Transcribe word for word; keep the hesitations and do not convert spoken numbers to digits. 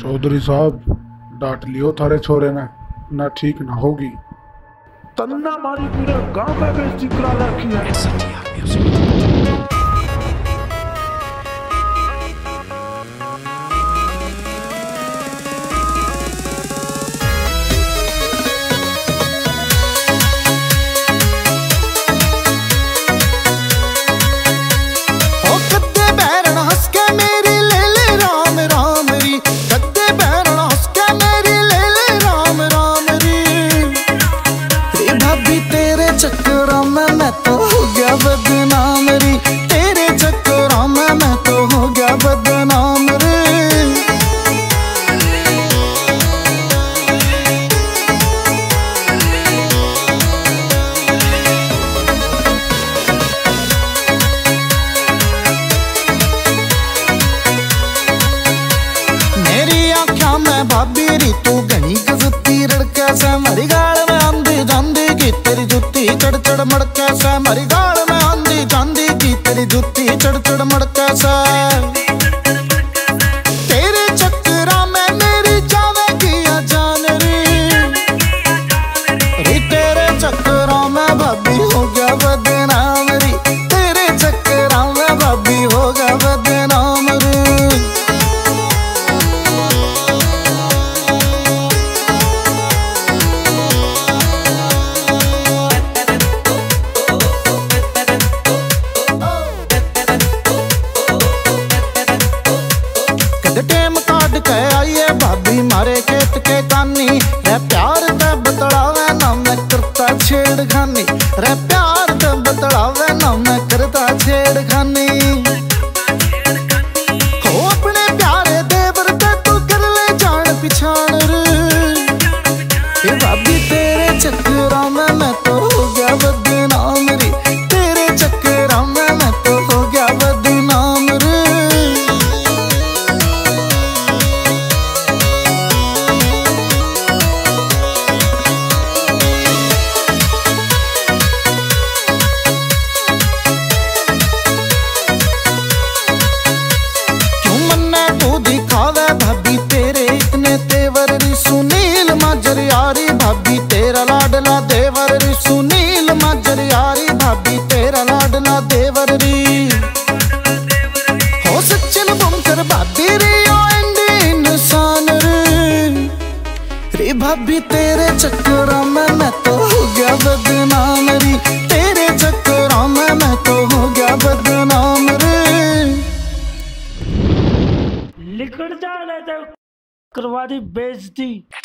चौधरी साहब डांट लियो थारे छोरे ने, ना ठीक ना होगी। तन्ना मारी पूरे गांव में बेइज्जती करा रखी है। चक्करों में मैं तो हो गया बदनाम री, तेरे चक्करों में मैं तो हो गया बदनाम रे। मेरी आँखों में भाभी री तू घनी गजती रड़का सा, मरी गाल में आंधी जांदी की तेरी जुत्ती चढ़ चढ़ मड़का सा, मरी गाल में आंधी जांदी की तेरी जुत्ती चढ़ चढ़ मड़का सा। तेरे चक्करों में मेरी जावे किया जान री, री तेरे चक्करों में भाभी हो गया बदनाम री, तेरे चक्करों में भाभी हो गया बदनाम री। टेम काट के आइए भाभी मारे खेत के कानी, रे प्यार ते बतलावे ना मैं करता छेड़खानी, रे प्यार ते बतलावे ना मैं करता छेड़खानी। हो अपने प्यारे देवर ते तू कर ले जान पिछाड़ रे, भाभी तेरे चक्करों में मैं तो हो गया बदनाम री, तेरे चक्करों में मैं तो हो गया बदनाम रे। भाभी तेरे इतने तेवर री, सुनील माजर यारी भाभी तेरा लाडला देवर री, सुनील माजर यारी भाभी तेरा लाडला देवर री। हो सचिन बुमकर भाभी री ओ एंडी इंसान रे, रे भाभी तेरे चक्करों में मैं तो हो गया बदनाम री, तेरे चक्करों में मैं तो हो गया बदनाम रे। लिखड़ जा करवा दी बेइज्जती।